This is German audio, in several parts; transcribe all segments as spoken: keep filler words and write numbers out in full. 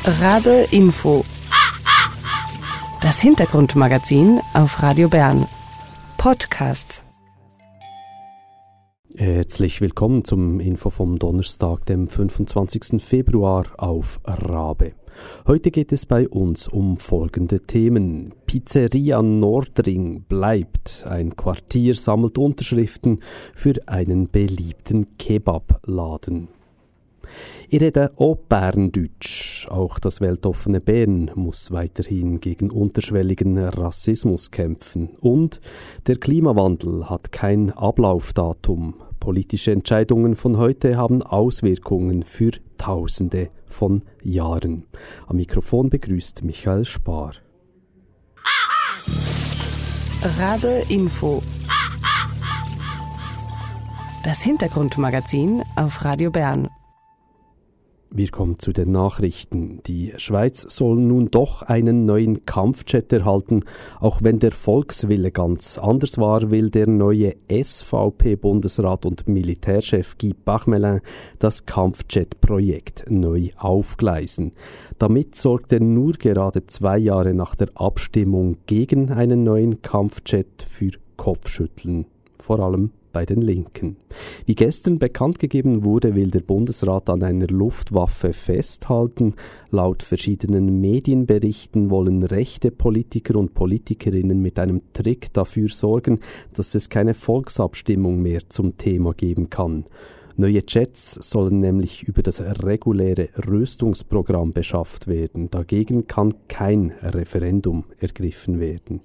Rabe Info. Das Hintergrundmagazin auf Radio Bern. Podcast. Herzlich willkommen zum Info vom Donnerstag, dem fünfundzwanzigsten Februar auf Rabe. Heute geht es bei uns um folgende Themen. Pizzeria Nordring bleibt. Ein Quartier sammelt Unterschriften für einen beliebten Kebabladen. Ich rede auch Berndeutsch. Auch das weltoffene Bern muss weiterhin gegen unterschwelligen Rassismus kämpfen. Und der Klimawandel hat kein Ablaufdatum. Politische Entscheidungen von heute haben Auswirkungen für Tausende von Jahren. Am Mikrofon begrüßt Michael Spar. Rabe Info. Das Hintergrundmagazin auf Radio Bern. Wir kommen zu den Nachrichten. Die Schweiz soll nun doch einen neuen Kampfjet erhalten. Auch wenn der Volkswille ganz anders war, will der neue S V P-Bundesrat und Militärchef Guy Parmelin das Kampfjet-Projekt neu aufgleisen. Damit sorgt er nur gerade zwei Jahre nach der Abstimmung gegen einen neuen Kampfjet für Kopfschütteln. Vor allem bei den Linken. Wie gestern bekannt gegeben wurde, will der Bundesrat an einer Luftwaffe festhalten. Laut verschiedenen Medienberichten wollen rechte Politiker und Politikerinnen mit einem Trick dafür sorgen, dass es keine Volksabstimmung mehr zum Thema geben kann. Neue Jets sollen nämlich über das reguläre Rüstungsprogramm beschafft werden. Dagegen kann kein Referendum ergriffen werden.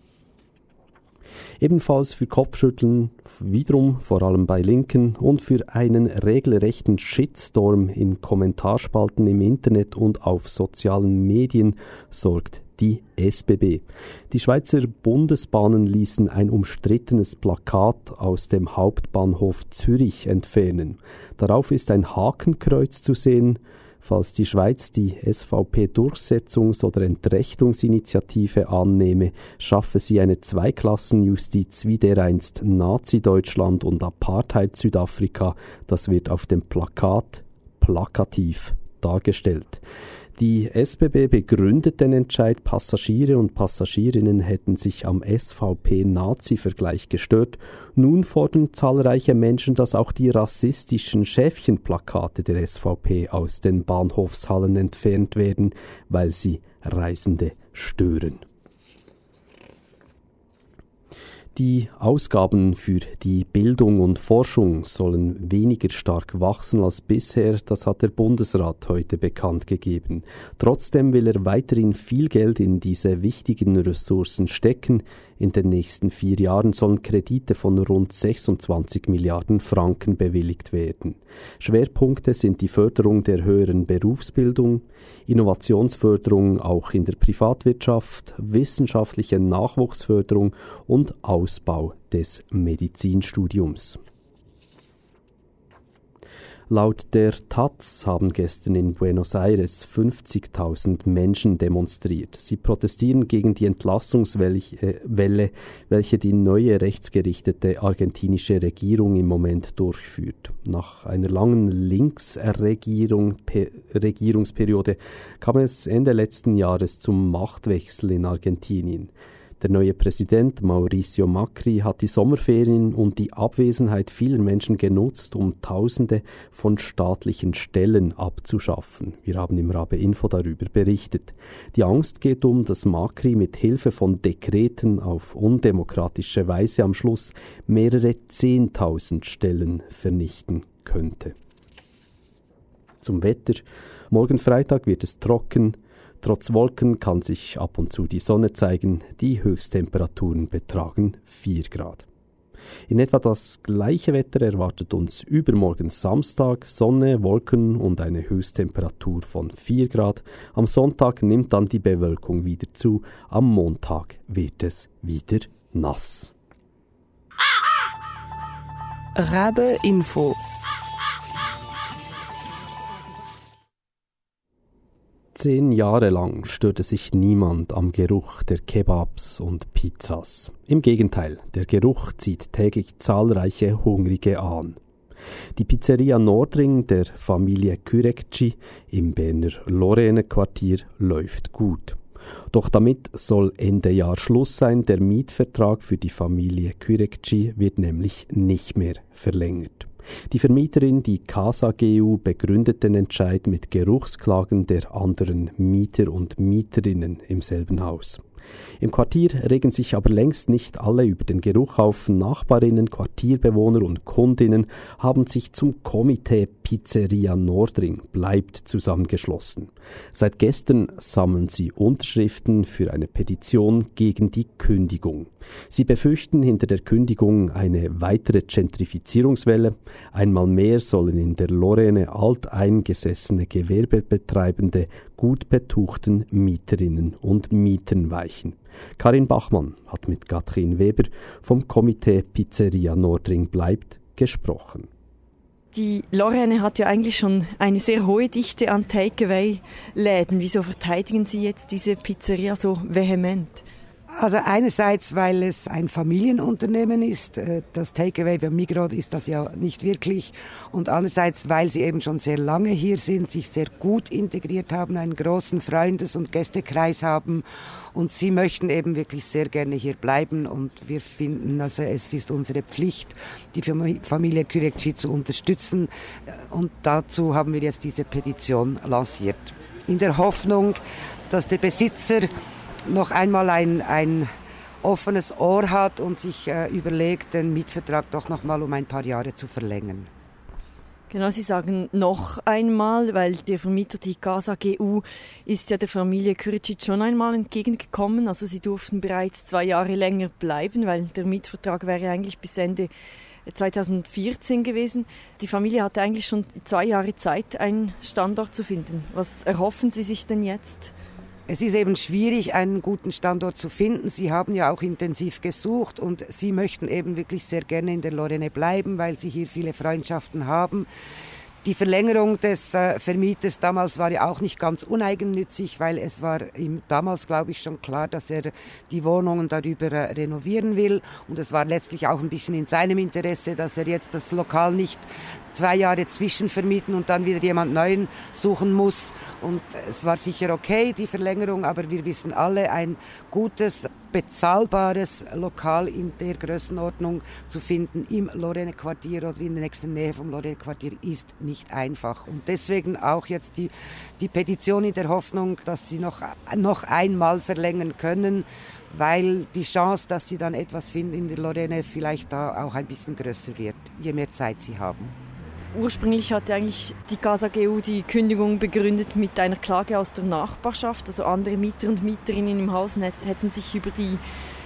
Ebenfalls für Kopfschütteln, wiederum vor allem bei Linken, und für einen regelrechten Shitstorm in Kommentarspalten im Internet und auf sozialen Medien sorgt die S B B. Die Schweizer Bundesbahnen ließen ein umstrittenes Plakat aus dem Hauptbahnhof Zürich entfernen. Darauf ist ein Hakenkreuz zu sehen. Falls die Schweiz die S V P-Durchsetzungs- oder Entrechtungsinitiative annehme, schaffe sie eine Zweiklassenjustiz wie dereinst Nazi-Deutschland und Apartheid-Südafrika. Das wird auf dem Plakat plakativ dargestellt. Die S B B begründet den Entscheid, Passagiere und Passagierinnen hätten sich am S V P-Nazi-Vergleich gestört. Nun fordern zahlreiche Menschen, dass auch die rassistischen Schäfchenplakate der S V P aus den Bahnhofshallen entfernt werden, weil sie Reisende stören. Die Ausgaben für die Bildung und Forschung sollen weniger stark wachsen als bisher, das hat der Bundesrat heute bekannt gegeben. Trotzdem will er weiterhin viel Geld in diese wichtigen Ressourcen stecken. In den nächsten vier Jahren sollen Kredite von rund sechsundzwanzig Milliarden Franken bewilligt werden. Schwerpunkte sind die Förderung der höheren Berufsbildung, Innovationsförderung auch in der Privatwirtschaft, wissenschaftliche Nachwuchsförderung und Ausbau des Medizinstudiums. Laut der Taz haben gestern in Buenos Aires fünfzigtausend Menschen demonstriert. Sie protestieren gegen die Entlassungswelle, welche die neue rechtsgerichtete argentinische Regierung im Moment durchführt. Nach einer langen Linksregierung, Pe- Regierungsperiode kam es Ende letzten Jahres zum Machtwechsel in Argentinien. Der neue Präsident Mauricio Macri hat die Sommerferien und die Abwesenheit vieler Menschen genutzt, um Tausende von staatlichen Stellen abzuschaffen. Wir haben im Rabe Info darüber berichtet. Die Angst geht um, dass Macri mit Hilfe von Dekreten auf undemokratische Weise am Schluss mehrere Zehntausend Stellen vernichten könnte. Zum Wetter. Morgen Freitag wird es trocken. Trotz Wolken kann sich ab und zu die Sonne zeigen. Die Höchsttemperaturen betragen vier Grad. In etwa das gleiche Wetter erwartet uns übermorgen Samstag, Sonne, Wolken und eine Höchsttemperatur von vier Grad. Am Sonntag nimmt dann die Bewölkung wieder zu. Am Montag wird es wieder nass. Rabe Info. Zehn Jahre lang störte sich niemand am Geruch der Kebabs und Pizzas. Im Gegenteil, der Geruch zieht täglich zahlreiche Hungrige an. Die Pizzeria Nordring der Familie Kürekci im Berner Lorraine-Quartier läuft gut. Doch damit soll Ende Jahr Schluss sein. Der Mietvertrag für die Familie Kürekci wird nämlich nicht mehr verlängert. Die Vermieterin, die Casa G U, begründet den Entscheid mit Geruchsklagen der anderen Mieter und Mieterinnen im selben Haus. Im Quartier regen sich aber längst nicht alle über den Geruch auf. Nachbarinnen, Quartierbewohner und Kundinnen haben sich zum Komitee Pizzeria Nordring bleibt zusammengeschlossen. Seit gestern sammeln sie Unterschriften für eine Petition gegen die Kündigung. Sie befürchten hinter der Kündigung eine weitere Gentrifizierungswelle. Einmal mehr sollen in der Lorraine alteingesessene Gewerbebetreibende gut betuchten Mieterinnen und Mietern weichen. Karin Bachmann hat mit Katrin Weber vom Komitee Pizzeria Nordring bleibt gesprochen. Die Lorraine hat ja eigentlich schon eine sehr hohe Dichte an Takeaway-Läden. Wieso verteidigen Sie jetzt diese Pizzeria so vehement? Also einerseits, weil es ein Familienunternehmen ist, das Takeaway bei Migros ist das ja nicht wirklich, und andererseits, weil sie eben schon sehr lange hier sind, sich sehr gut integriert haben, einen großen Freundes- und Gästekreis haben, und sie möchten eben wirklich sehr gerne hier bleiben, und wir finden, also es ist unsere Pflicht, die Familie Kürekci zu unterstützen, und dazu haben wir jetzt diese Petition lanciert. In der Hoffnung, dass der Besitzer noch einmal ein, ein offenes Ohr hat und sich äh, überlegt, den Mietvertrag doch noch mal um ein paar Jahre zu verlängern. Genau, Sie sagen noch einmal, weil der Vermieter, die Casa G U, ist ja der Familie Kürekci schon einmal entgegengekommen. Also sie durften bereits zwei Jahre länger bleiben, weil der Mietvertrag wäre eigentlich bis Ende zweitausendvierzehn gewesen. Die Familie hatte eigentlich schon zwei Jahre Zeit, einen Standort zu finden. Was erhoffen Sie sich denn jetzt? Es ist eben schwierig, einen guten Standort zu finden. Sie haben ja auch intensiv gesucht, und Sie möchten eben wirklich sehr gerne in der Lorraine bleiben, weil Sie hier viele Freundschaften haben. Die Verlängerung des äh, Vermieters damals war ja auch nicht ganz uneigennützig, weil es war ihm damals, glaube ich, schon klar, dass er die Wohnungen darüber äh, renovieren will. Und es war letztlich auch ein bisschen in seinem Interesse, dass er jetzt das Lokal nicht zwei Jahre zwischenvermieten und dann wieder jemand Neuen suchen muss. Und es war sicher okay, die Verlängerung, aber wir wissen alle, ein gutes, bezahlbares Lokal in der Größenordnung zu finden im Lorraine-Quartier oder in der nächsten Nähe vom Lorraine-Quartier ist nicht einfach. Und deswegen auch jetzt die, die Petition in der Hoffnung, dass sie noch, noch einmal verlängern können, weil die Chance, dass sie dann etwas finden in der Lorraine, vielleicht da auch ein bisschen größer wird, je mehr Zeit sie haben. Ursprünglich hatte eigentlich die Casa G U die Kündigung begründet mit einer Klage aus der Nachbarschaft. Also andere Mieter und Mieterinnen im Haus hätten sich über die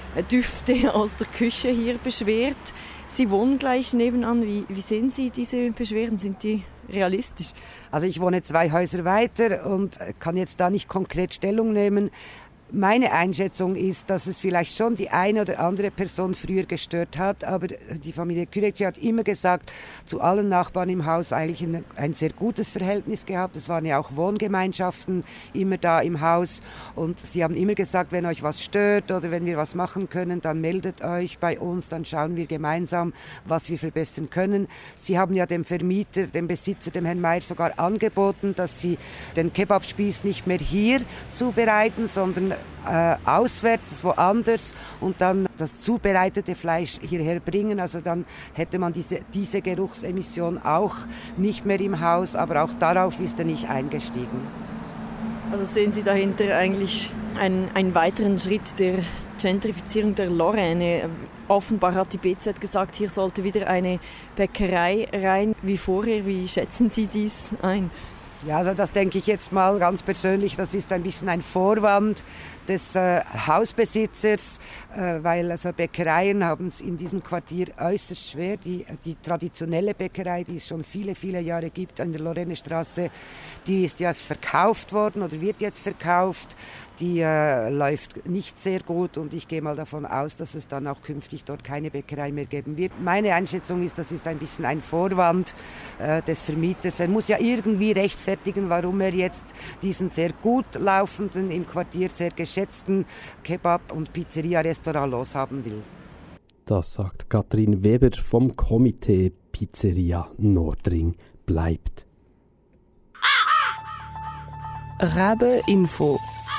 Düfte aus der Küche hier beschwert. Sie wohnen gleich nebenan. Wie, wie sehen Sie diese Beschwerden? Sind die realistisch? Also ich wohne zwei Häuser weiter und kann jetzt da nicht konkret Stellung nehmen. Meine Einschätzung ist, dass es vielleicht schon die eine oder andere Person früher gestört hat, aber die Familie Kürekci hat immer gesagt, zu allen Nachbarn im Haus eigentlich ein, ein sehr gutes Verhältnis gehabt. Es waren ja auch Wohngemeinschaften immer da im Haus, und sie haben immer gesagt, wenn euch was stört oder wenn wir was machen können, dann meldet euch bei uns, dann schauen wir gemeinsam, was wir verbessern können. Sie haben ja dem Vermieter, dem Besitzer, dem Herrn Meier sogar angeboten, dass sie den Kebabspieß nicht mehr hier zubereiten, sondern Äh, auswärts, woanders, und dann das zubereitete Fleisch hierher bringen. Also dann hätte man diese, diese Geruchsemission auch nicht mehr im Haus, aber auch darauf ist er nicht eingestiegen. Also sehen Sie dahinter eigentlich einen, einen weiteren Schritt der Gentrifizierung der Lorraine? Offenbar hat die B Z gesagt, hier sollte wieder eine Bäckerei rein wie vorher. Wie schätzen Sie dies ein? Ja, also das denke ich jetzt mal ganz persönlich, das ist ein bisschen ein Vorwand des äh, Hausbesitzers, äh, weil also Bäckereien haben es in diesem Quartier äußerst schwer. Die, die traditionelle Bäckerei, die es schon viele, viele Jahre gibt an der Lorrainestraße, die ist ja verkauft worden oder wird jetzt verkauft. Die äh, läuft nicht sehr gut, und ich gehe mal davon aus, dass es dann auch künftig dort keine Bäckerei mehr geben wird. Meine Einschätzung ist, das ist ein bisschen ein Vorwand äh, des Vermieters. Er muss ja irgendwie rechtfertigen, warum er jetzt diesen sehr gut laufenden, im Quartier sehr geschätzten Kebab- und Pizzeria-Restaurant loshaben will. Das sagt Katrin Weber vom Komitee Pizzeria Nordring bleibt. Rabe Info.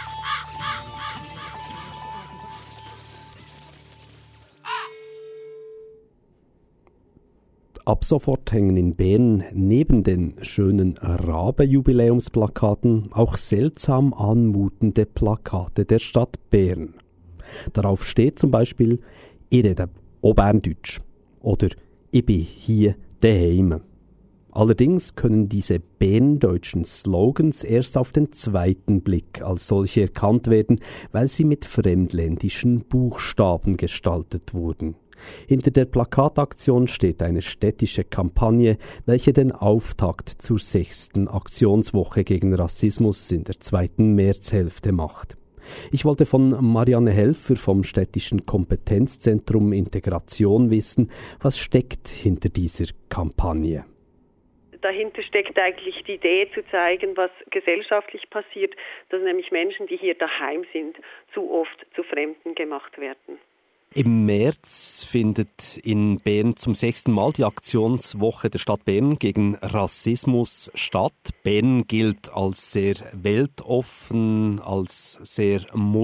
Ab sofort hängen in Bern neben den schönen Rabe-Jubiläumsplakaten auch seltsam anmutende Plakate der Stadt Bern. Darauf steht zum Beispiel «Ich rede auch Berndeutsch» oder «Ich bin hier daheim». Allerdings können diese berndeutschen Slogans erst auf den zweiten Blick als solche erkannt werden, weil sie mit fremdländischen Buchstaben gestaltet wurden. Hinter der Plakataktion steht eine städtische Kampagne, welche den Auftakt zur sechsten Aktionswoche gegen Rassismus in der zweiten Märzhälfte macht. Ich wollte von Marianne Helfer vom städtischen Kompetenzzentrum Integration wissen, was steckt hinter dieser Kampagne. Dahinter steckt eigentlich die Idee zu zeigen, was gesellschaftlich passiert, dass nämlich Menschen, die hier daheim sind, zu oft zu Fremden gemacht werden. Im März findet in Bern zum sechsten Mal die Aktionswoche der Stadt Bern gegen Rassismus statt. Bern gilt als sehr weltoffen, als sehr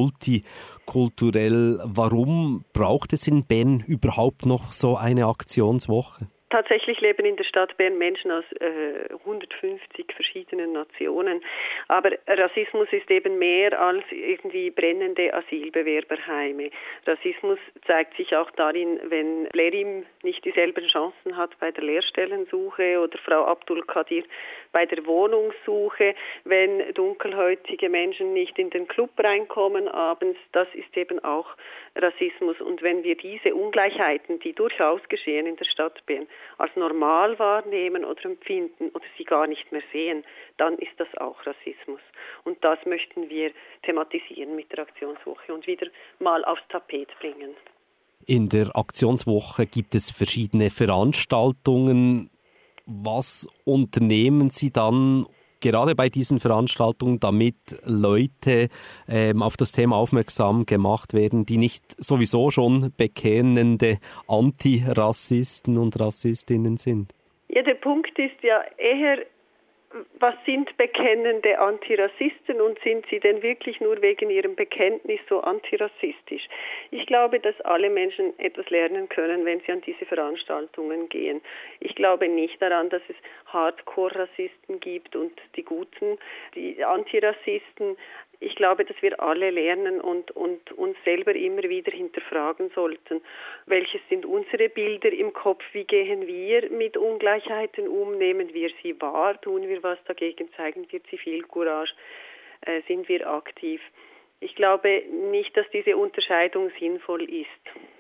multikulturell. Warum braucht es in Bern überhaupt noch so eine Aktionswoche? Tatsächlich leben in der Stadt Bern Menschen aus äh, hundertfünfzig verschiedenen Nationen. Aber Rassismus ist eben mehr als irgendwie brennende Asylbewerberheime. Rassismus zeigt sich auch darin, wenn Lerim nicht dieselben Chancen hat bei der Lehrstellensuche oder Frau Abdul Kadir bei der Wohnungssuche, wenn dunkelhäutige Menschen nicht in den Club reinkommen abends. Das ist eben auch Rassismus. Und wenn wir diese Ungleichheiten, die durchaus geschehen in der Stadt Bern, als normal wahrnehmen oder empfinden oder sie gar nicht mehr sehen, dann ist das auch Rassismus. Und das möchten wir thematisieren mit der Aktionswoche und wieder mal aufs Tapet bringen. In der Aktionswoche gibt es verschiedene Veranstaltungen. Was unternehmen Sie dann gerade bei diesen Veranstaltungen, damit Leute ähm, auf das Thema aufmerksam gemacht werden, die nicht sowieso schon bekennende Antirassisten und Rassistinnen sind? Ja, der Punkt ist ja eher, was sind bekennende Antirassisten und sind sie denn wirklich nur wegen ihrem Bekenntnis so antirassistisch? Ich glaube, dass alle Menschen etwas lernen können, wenn sie an diese Veranstaltungen gehen. Ich glaube nicht daran, dass es Hardcore-Rassisten gibt und die Guten, die Antirassisten. Ich glaube, dass wir alle lernen und, und uns selber immer wieder hinterfragen sollten. Welches sind unsere Bilder im Kopf? Wie gehen wir mit Ungleichheiten um? Nehmen wir sie wahr? Tun wir was dagegen? Zeigen wir Zivilcourage? Äh, sind wir aktiv? Ich glaube nicht, dass diese Unterscheidung sinnvoll ist.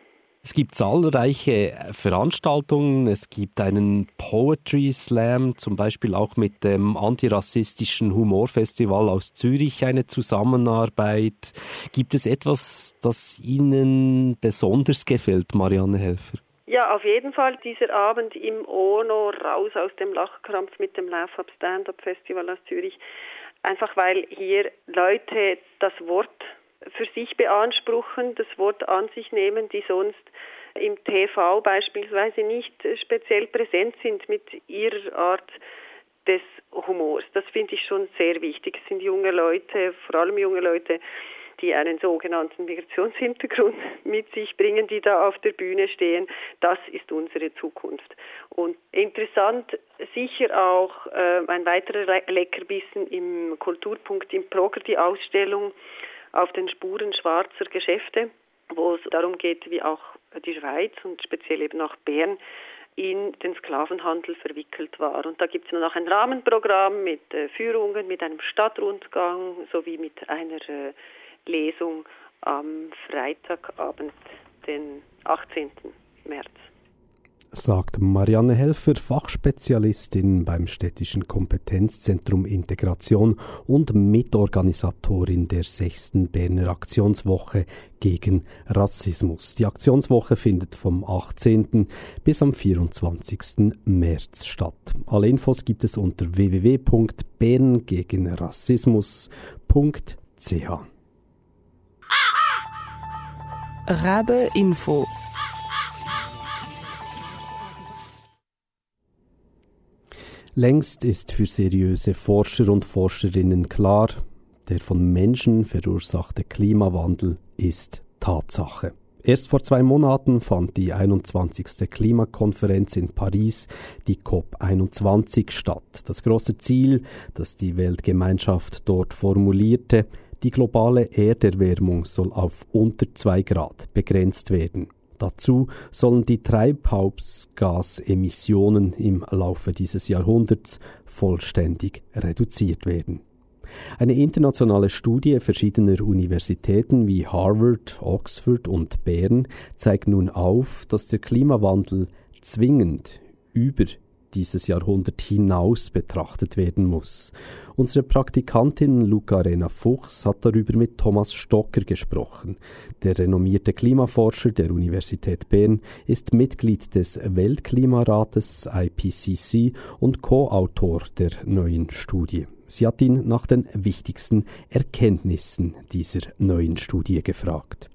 Es gibt zahlreiche Veranstaltungen. Es gibt einen Poetry Slam, zum Beispiel auch mit dem antirassistischen Humorfestival aus Zürich eine Zusammenarbeit. Gibt es etwas, das Ihnen besonders gefällt, Marianne Helfer? Ja, auf jeden Fall dieser Abend im Ono, raus aus dem Lachkrampf mit dem Laugh-Up Stand-Up Festival aus Zürich. Einfach weil hier Leute das Wort für sich beanspruchen, das Wort an sich nehmen, die sonst im T V beispielsweise nicht speziell präsent sind mit ihrer Art des Humors. Das finde ich schon sehr wichtig. Es sind junge Leute, vor allem junge Leute, die einen sogenannten Migrationshintergrund mit sich bringen, die da auf der Bühne stehen. Das ist unsere Zukunft. Und interessant sicher auch äh, ein weiterer Leckerbissen im Kulturpunkt im Progr, die Ausstellung auf den Spuren schwarzer Geschäfte, wo es darum geht, wie auch die Schweiz und speziell eben auch Bern in den Sklavenhandel verwickelt war. Und da gibt es noch ein Rahmenprogramm mit äh, Führungen, mit einem Stadtrundgang sowie mit einer äh, Lesung am Freitagabend, den achtzehnten März. Sagt Marianne Helfer, Fachspezialistin beim städtischen Kompetenzzentrum Integration und Mitorganisatorin der sechsten Berner Aktionswoche gegen Rassismus. Die Aktionswoche findet vom achtzehnten bis am vierundzwanzigsten März statt. Alle Infos gibt es unter w w w punkt bern gegen rassismus punkt c h. Rabe Info. Längst ist für seriöse Forscher und Forscherinnen klar, der von Menschen verursachte Klimawandel ist Tatsache. Erst vor zwei Monaten fand die einundzwanzigste Klimakonferenz in Paris, die COP einundzwanzig, statt. Das große Ziel, das die Weltgemeinschaft dort formulierte, die globale Erderwärmung soll auf unter zwei Grad begrenzt werden. Dazu sollen die Treibhausgasemissionen im Laufe dieses Jahrhunderts vollständig reduziert werden. Eine internationale Studie verschiedener Universitäten wie Harvard, Oxford und Bern zeigt nun auf, dass der Klimawandel zwingend über dieses Jahrhundert hinaus betrachtet werden muss. Unsere Praktikantin Luca Rena Fuchs hat darüber mit Thomas Stocker gesprochen. Der renommierte Klimaforscher der Universität Bern ist Mitglied des Weltklimarates I P C C und Co-Autor der neuen Studie. Sie hat ihn nach den wichtigsten Erkenntnissen dieser neuen Studie gefragt.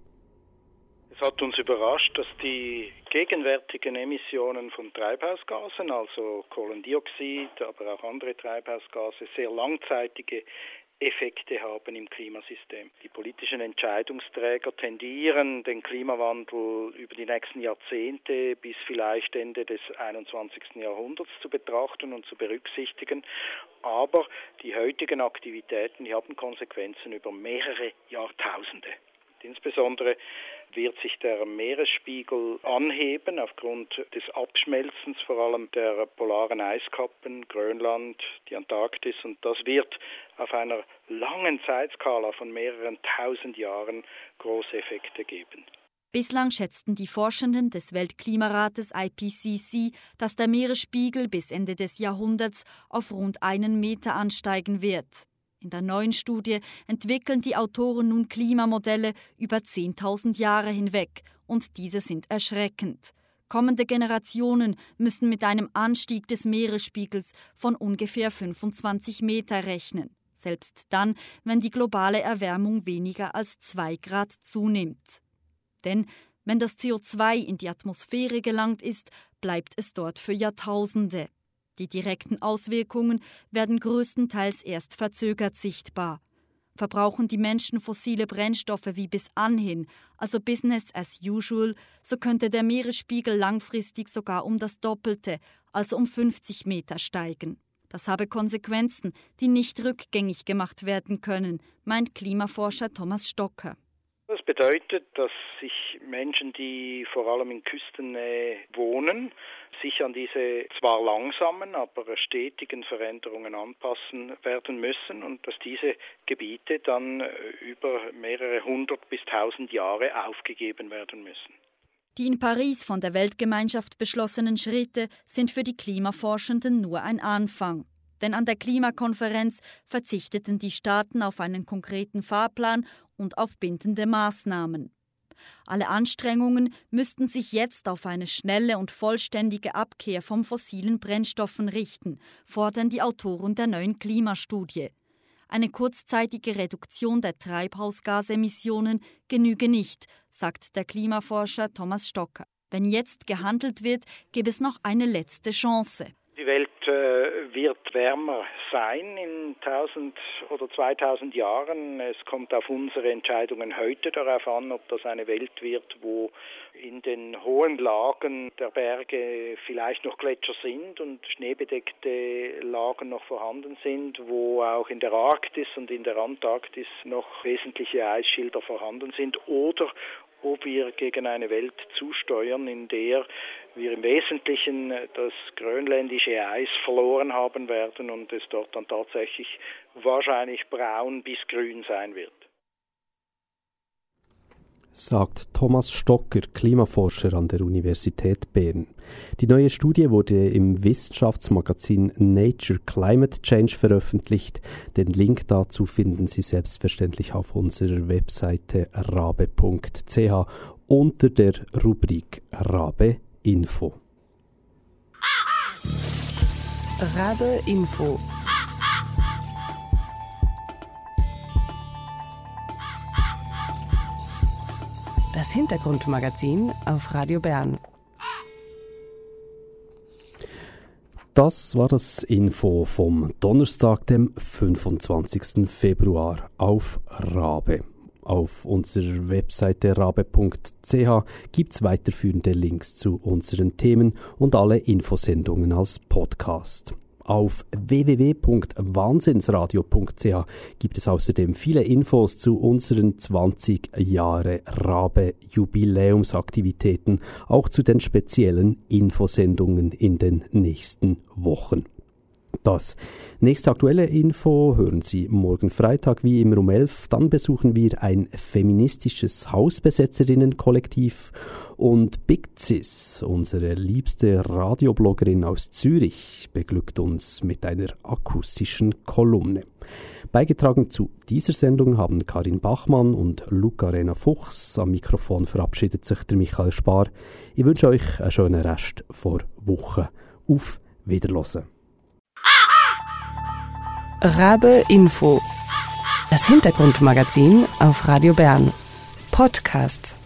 Es hat uns überrascht, dass die gegenwärtigen Emissionen von Treibhausgasen, also Kohlendioxid, aber auch andere Treibhausgase, sehr langzeitige Effekte haben im Klimasystem. Die politischen Entscheidungsträger tendieren, den Klimawandel über die nächsten Jahrzehnte bis vielleicht Ende des einundzwanzigsten Jahrhunderts zu betrachten und zu berücksichtigen. Aber die heutigen Aktivitäten, die haben Konsequenzen über mehrere Jahrtausende. Insbesondere wird sich der Meeresspiegel anheben aufgrund des Abschmelzens, vor allem der polaren Eiskappen, Grönland, die Antarktis. Und das wird auf einer langen Zeitskala von mehreren tausend Jahren große Effekte geben. Bislang schätzten die Forschenden des Weltklimarates I P C C, dass der Meeresspiegel bis Ende des Jahrhunderts auf rund einen Meter ansteigen wird. In der neuen Studie entwickeln die Autoren nun Klimamodelle über zehntausend Jahre hinweg und diese sind erschreckend. Kommende Generationen müssen mit einem Anstieg des Meeresspiegels von ungefähr fünfundzwanzig Meter rechnen, selbst dann, wenn die globale Erwärmung weniger als zwei Grad zunimmt. Denn wenn das C O zwei in die Atmosphäre gelangt ist, bleibt es dort für Jahrtausende. Die direkten Auswirkungen werden größtenteils erst verzögert sichtbar. Verbrauchen die Menschen fossile Brennstoffe wie bis anhin, also Business as usual, so könnte der Meeresspiegel langfristig sogar um das Doppelte, also um fünfzig Meter steigen. Das habe Konsequenzen, die nicht rückgängig gemacht werden können, meint Klimaforscher Thomas Stocker. Das bedeutet, dass sich Menschen, die vor allem in Küstennähe wohnen, sich an diese zwar langsamen, aber stetigen Veränderungen anpassen werden müssen und dass diese Gebiete dann über mehrere hundert bis tausend Jahre aufgegeben werden müssen. Die in Paris von der Weltgemeinschaft beschlossenen Schritte sind für die Klimaforschenden nur ein Anfang. Denn an der Klimakonferenz verzichteten die Staaten auf einen konkreten Fahrplan und auf bindende Maßnahmen. Alle Anstrengungen müssten sich jetzt auf eine schnelle und vollständige Abkehr von fossilen Brennstoffen richten, fordern die Autoren der neuen Klimastudie. Eine kurzzeitige Reduktion der Treibhausgasemissionen genüge nicht, sagt der Klimaforscher Thomas Stocker. Wenn jetzt gehandelt wird, gäbe es noch eine letzte Chance. Die Welt äh, wird wärmer sein in tausend oder zweitausend Jahren. Es kommt auf unsere Entscheidungen heute darauf an, ob das eine Welt wird, wo in den hohen Lagen der Berge vielleicht noch Gletscher sind und schneebedeckte Lagen noch vorhanden sind, wo auch in der Arktis und in der Antarktis noch wesentliche Eisschilder vorhanden sind, oder ob wir gegen eine Welt zusteuern, in der wir im Wesentlichen das grönländische Eis verloren haben werden und es dort dann tatsächlich wahrscheinlich braun bis grün sein wird. Sagt Thomas Stocker, Klimaforscher an der Universität Bern. Die neue Studie wurde im Wissenschaftsmagazin Nature Climate Change veröffentlicht. Den Link dazu finden Sie selbstverständlich auf unserer Webseite rabe punkt c h unter der Rubrik Rabe Info. Rabe Info. Das Hintergrundmagazin auf Radio Bern. Das war das Info vom Donnerstag, dem fünfundzwanzigsten Februar auf Rabe. Auf unserer Webseite rabe punkt c h gibt es weiterführende Links zu unseren Themen und alle Infosendungen als Podcast. Auf w w w punkt wahnsinnsradio punkt c h gibt es außerdem viele Infos zu unseren zwanzig Jahre Rabe Jubiläumsaktivitäten, auch zu den speziellen Infosendungen in den nächsten Wochen. Das nächste aktuelle Info hören Sie morgen Freitag wie immer um elf. Dann besuchen wir ein feministisches Hausbesetzerinnenkollektiv und Big Sis, unsere liebste Radiobloggerin aus Zürich, beglückt uns mit einer akustischen Kolumne. Beigetragen zu dieser Sendung haben Karin Bachmann und Luca Rena Fuchs. Am Mikrofon verabschiedet sich der Michael Spar. Ich wünsche euch einen schönen Rest vor Woche. Auf Wiederhören. Rabe Info. Das Hintergrundmagazin auf Radio Bern. Podcast.